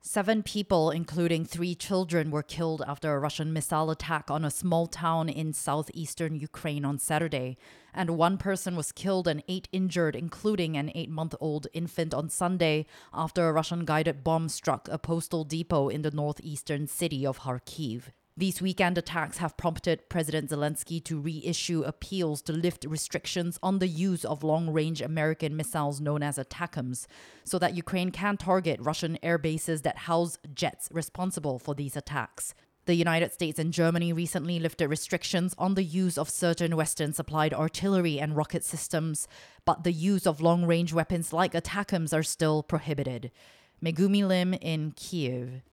7 people, including 3 children, were killed after a Russian missile attack on a small town in southeastern Ukraine on Saturday. And 1 person was killed and 8 injured, including an 8-month-old infant on Sunday, after a Russian-guided bomb struck a postal depot in the northeastern city of Kharkiv. These weekend attacks have prompted President Zelensky to reissue appeals to lift restrictions on the use of long-range American missiles known as ATACMS, so that Ukraine can target Russian air bases that house jets responsible for these attacks. The United States and Germany recently lifted restrictions on the use of certain Western-supplied artillery and rocket systems, but the use of long-range weapons like ATACMS are still prohibited. Megumi Lim in Kyiv.